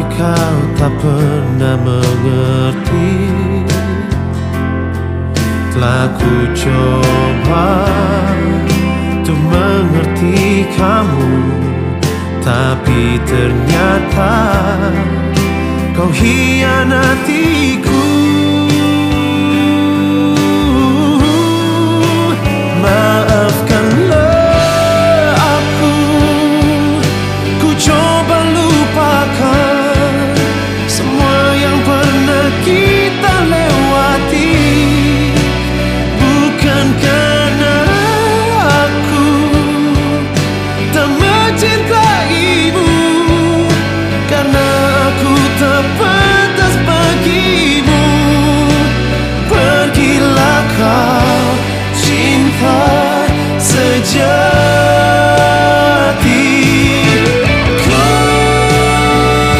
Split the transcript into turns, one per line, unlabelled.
Tapi kau tak pernah mengerti. Telah ku coba untuk mengerti kamu, tapi ternyata kau hianatiku.